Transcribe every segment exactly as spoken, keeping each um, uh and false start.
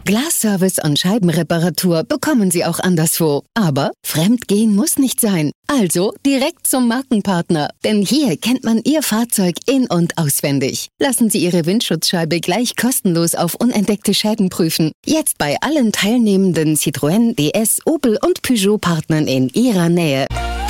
Glasservice und Scheibenreparatur bekommen Sie auch anderswo. Aber fremdgehen muss nicht sein. Also direkt zum Markenpartner. Denn hier kennt man Ihr Fahrzeug in- und auswendig. Lassen Sie Ihre Windschutzscheibe gleich kostenlos auf unentdeckte Schäden prüfen. Jetzt bei allen teilnehmenden Citroën, D S, Opel und Peugeot-Partnern in Ihrer Nähe.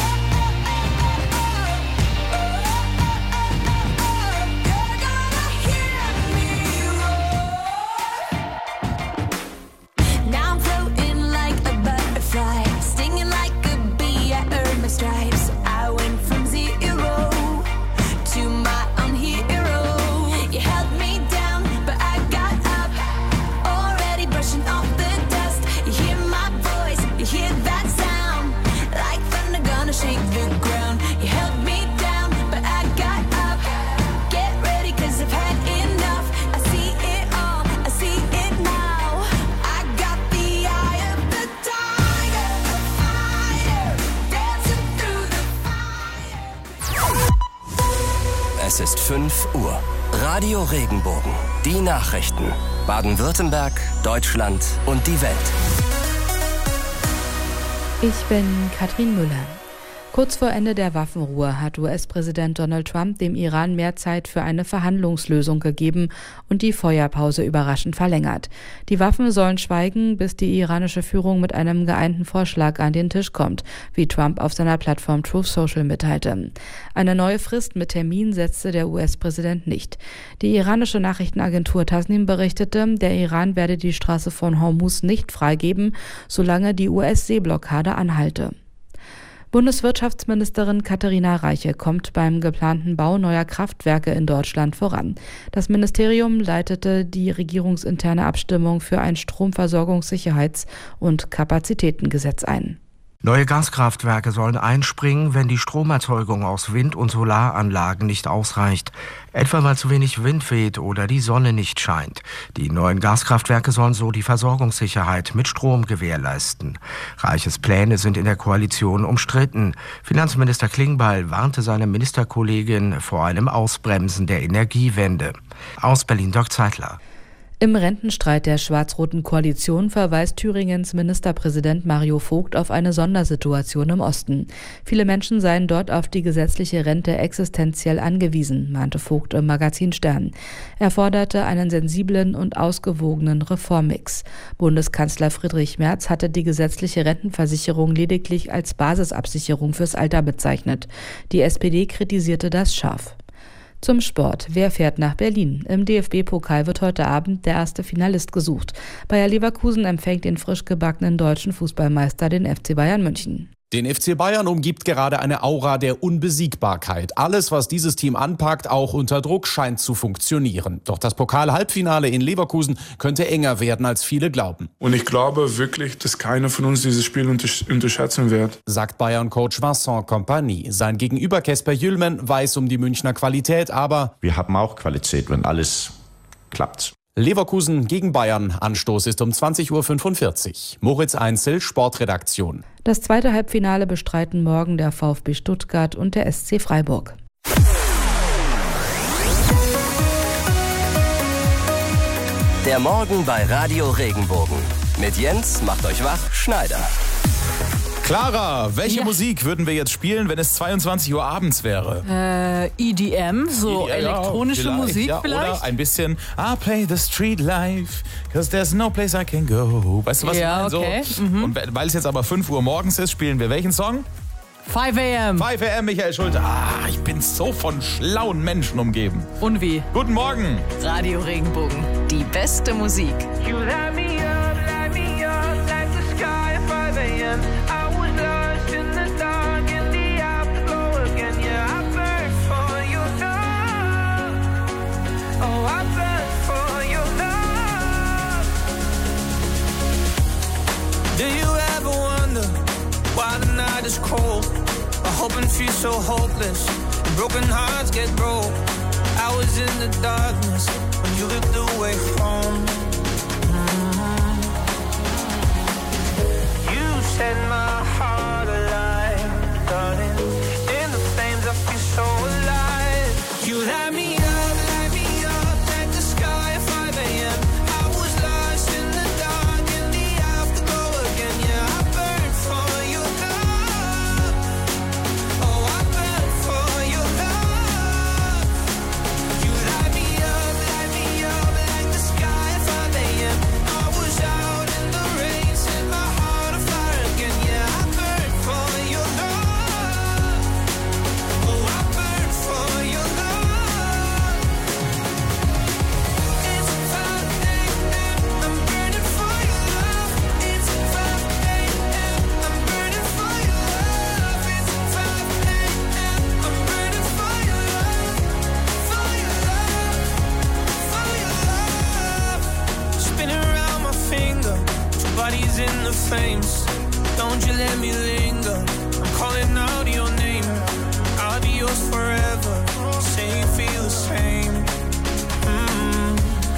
Es ist fünf Uhr. Radio Regenbogen. Die Nachrichten. Baden-Württemberg, Deutschland und die Welt. Ich bin Katrin Müller. Kurz vor Ende der Waffenruhe hat U S-Präsident Donald Trump dem Iran mehr Zeit für eine Verhandlungslösung gegeben und die Feuerpause überraschend verlängert. Die Waffen sollen schweigen, bis die iranische Führung mit einem geeinten Vorschlag an den Tisch kommt, wie Trump auf seiner Plattform Truth Social mitteilte. Eine neue Frist mit Termin setzte der U S-Präsident nicht. Die iranische Nachrichtenagentur Tasnim berichtete, der Iran werde die Straße von Hormuz nicht freigeben, solange die U S-Seeblockade anhalte. Bundeswirtschaftsministerin Katharina Reiche kommt beim geplanten Bau neuer Kraftwerke in Deutschland voran. Das Ministerium leitete die regierungsinterne Abstimmung für ein Stromversorgungssicherheits- und Kapazitätengesetz ein. Neue Gaskraftwerke sollen einspringen, wenn die Stromerzeugung aus Wind- und Solaranlagen nicht ausreicht, etwa weil zu wenig Wind weht oder die Sonne nicht scheint. Die neuen Gaskraftwerke sollen so die Versorgungssicherheit mit Strom gewährleisten. Reiches Pläne sind in der Koalition umstritten. Finanzminister Klingbeil warnte seine Ministerkollegin vor einem Ausbremsen der Energiewende. Aus Berlin, Dirk Zeitler. Im Rentenstreit der schwarz-roten Koalition verweist Thüringens Ministerpräsident Mario Vogt auf eine Sondersituation im Osten. Viele Menschen seien dort auf die gesetzliche Rente existenziell angewiesen, mahnte Vogt im Magazin Stern. Er forderte einen sensiblen und ausgewogenen Reformmix. Bundeskanzler Friedrich Merz hatte die gesetzliche Rentenversicherung lediglich als Basisabsicherung fürs Alter bezeichnet. Die S P D kritisierte das scharf. Zum Sport. Wer fährt nach Berlin? Im D F B-Pokal wird heute Abend der erste Finalist gesucht. Bayer Leverkusen empfängt den frisch gebackenen deutschen Fußballmeister, den F C Bayern München. Den F C Bayern umgibt gerade eine Aura der Unbesiegbarkeit. Alles, was dieses Team anpackt, auch unter Druck, scheint zu funktionieren. Doch das Pokal-Halbfinale in Leverkusen könnte enger werden, als viele glauben. Und ich glaube wirklich, dass keiner von uns dieses Spiel untersch- unterschätzen wird, sagt Bayern-Coach Vincent Kompany. Sein Gegenüber Kesper Jüllmann weiß um die Münchner Qualität, aber wir haben auch Qualität, wenn alles klappt. Leverkusen gegen Bayern. Anstoß ist um zwanzig Uhr fünfundvierzig. Moritz Einzel, Sportredaktion. Das zweite Halbfinale bestreiten morgen der VfB Stuttgart und der S C Freiburg. Der Morgen bei Radio Regenbogen. Mit Jens macht euch wach, Schneider. Clara, welche Ja. Musik würden wir jetzt spielen, wenn es zweiundzwanzig Uhr abends wäre? Äh, E D M, so Ja, elektronische vielleicht, Musik ja, vielleicht? Oder ein bisschen I play the street life, cause there's no place I can go. Weißt du, was Ja, ich meine? okay. So. Mhm. Und weil es jetzt aber fünf Uhr morgens ist, spielen wir welchen Song? five a m five a m, Michael Schulte. Ah, ich bin so von schlauen Menschen umgeben. Und wie? Guten Morgen. Radio Regenbogen, die beste Musik. You light me up, light me up like the sky at five a m I was lost in the dark in the afterglow again. Yeah, I burn for your love. Oh, I burn for your love. Do you ever wonder why the night is cold? I hope and feel so hopeless. And broken hearts get broke. I was in the darkness when you looked away home. Mm-hmm. You set my heart alive, darling. In the flames I feel so alive. You light me up, light me up like the sky at five a m I was lost in the dark. bodies in the flames. Don't you let me linger. I'm calling out your name. I'll be yours forever. Say you feel the same. Mm.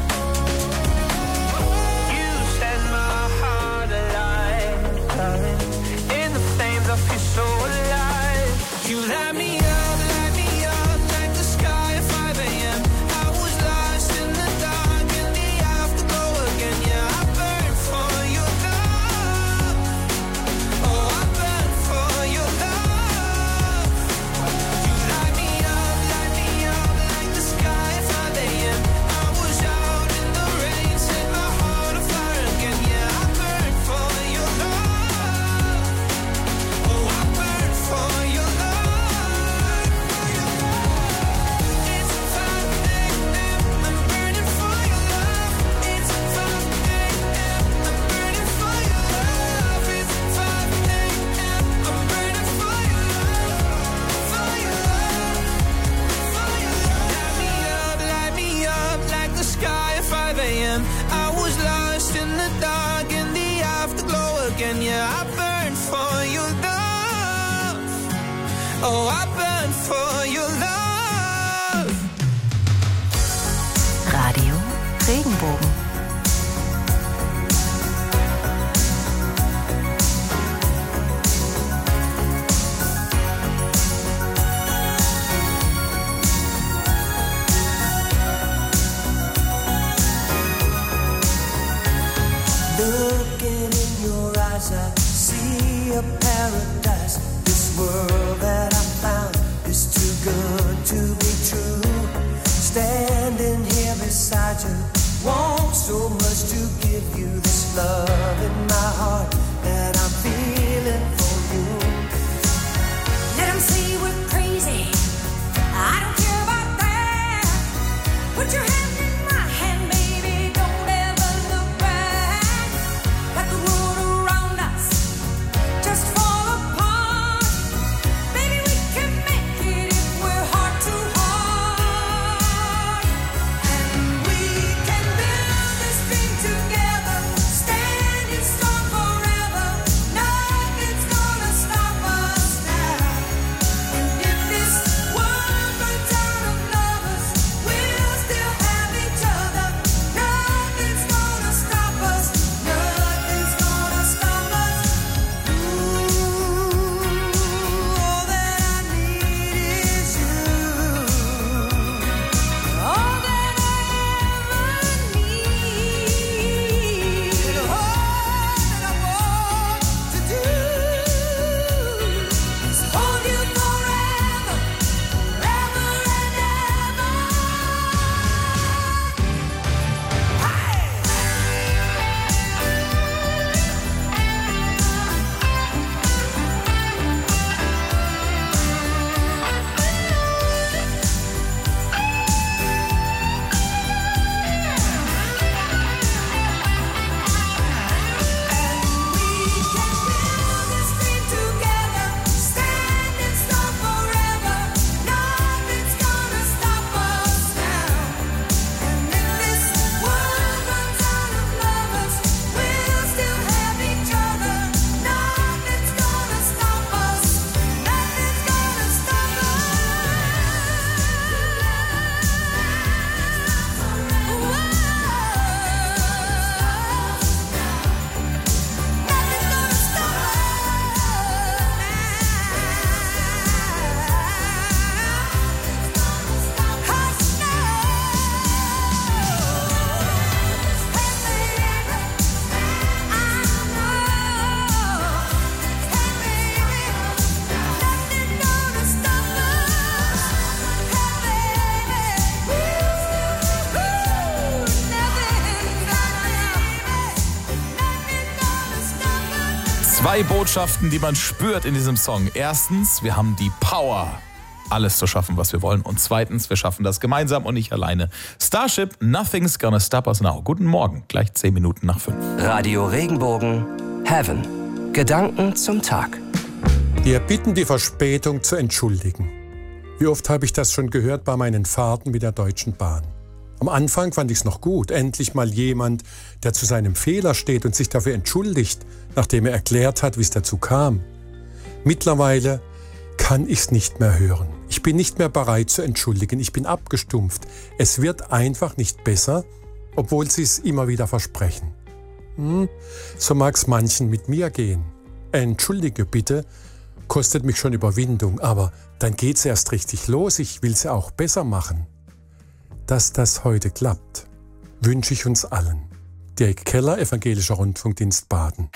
You set my heart alive, darling. In the flames, I feel so alive. You light me up, light me up like the sky at five a.m. I was lost in the dark in the afterglow again. Yeah, I burn for your love. Oh, I burn for your love. You light me up, light me up like the sky at five a.m. I was out in the rain, set my heart on fire again. Yeah, I burn for your love. Oh, I burn for your love. It's five a.m. I'm burning for your love. It's five a.m. I'm burning for your love. It's five a.m. I'm burning for your love. For your love. For your love. Light me up, light me up like the sky at five a.m. I was lost in the dark in the afterglow again. Yeah, I burn for your love. Oh, I burn for your love. Radio Regenbogen. Looking in your eyes, I see a paradise. This world that I found is too good to be true. Standing here beside you, want so much to give you this love in my heart that I'm feeling for you. Let 'em say we're crazy. I don't care about that. Put your hand in my hand, baby. Don't ever look back. Let the world around us just fall apart. Baby, we can make it if we're heart to heart. And we can build this dream together. Standing strong forever. Nothing's gonna stop us now. And if this world runs out of lovers, we'll still have each other. Nothing's gonna stop us. Nothing's gonna stop us. Ooh, all that I need is you. All that I ever need. And all that I want to do is hold you forever, forever and ever. Zwei Botschaften, die man spürt in diesem Song. Erstens, wir haben die Power, alles zu schaffen, was wir wollen. Und zweitens, wir schaffen das gemeinsam und nicht alleine. Starship, Nothing's Gonna Stop Us Now. Guten Morgen, gleich zehn Minuten nach fünf. Radio Regenbogen, Heaven. Gedanken zum Tag. Wir bitten die Verspätung zu entschuldigen. Wie oft habe ich das schon gehört bei meinen Fahrten mit der Deutschen Bahn. Am Anfang fand ich es noch gut. Endlich mal jemand, der zu seinem Fehler steht und sich dafür entschuldigt, nachdem er erklärt hat, wie es dazu kam. Mittlerweile kann ich es nicht mehr hören. Ich bin nicht mehr bereit zu entschuldigen. Ich bin abgestumpft. Es wird einfach nicht besser, obwohl sie es immer wieder versprechen. Hm, so mag es manchen mit mir gehen. Entschuldige bitte, kostet mich schon Überwindung, aber dann geht's erst richtig los. Ich will es auch besser machen. Dass das heute klappt, wünsche ich uns allen. Dirk Keller, Evangelischer Rundfunkdienst Baden.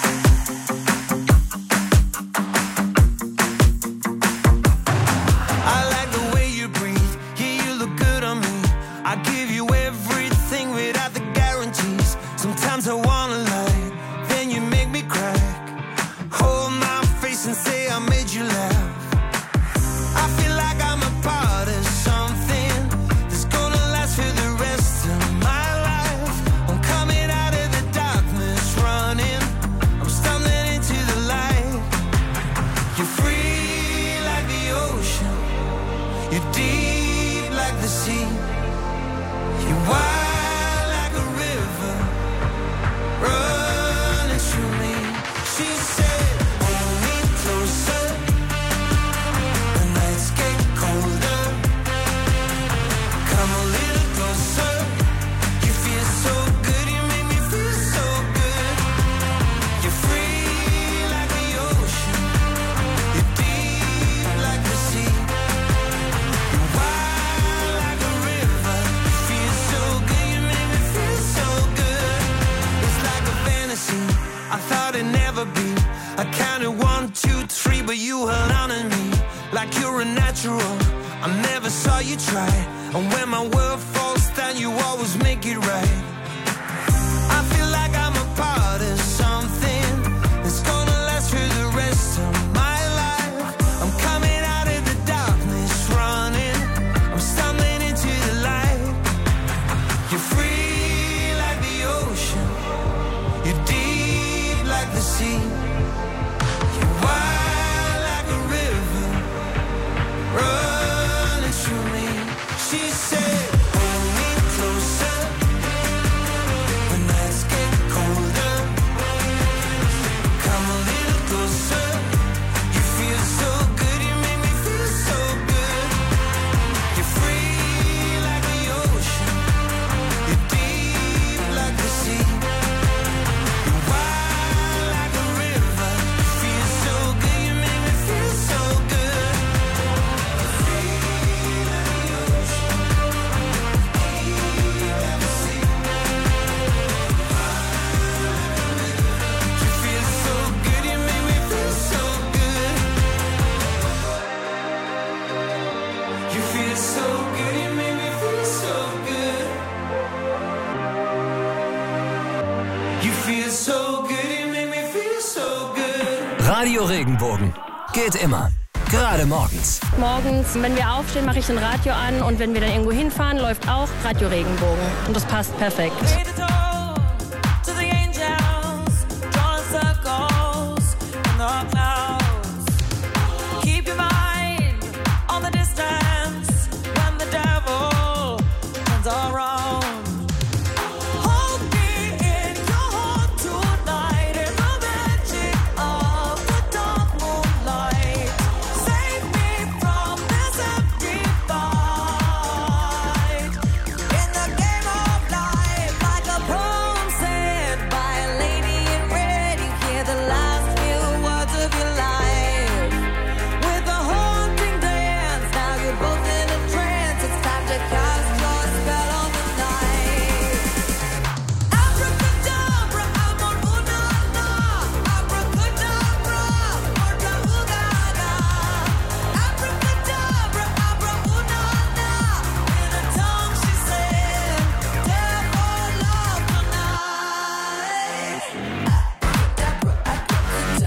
Radio Regenbogen. Geht immer. Gerade morgens. Morgens, wenn wir aufstehen, mache ich ein Radio an und wenn wir dann irgendwo hinfahren, läuft auch Radio Regenbogen. Und das passt perfekt.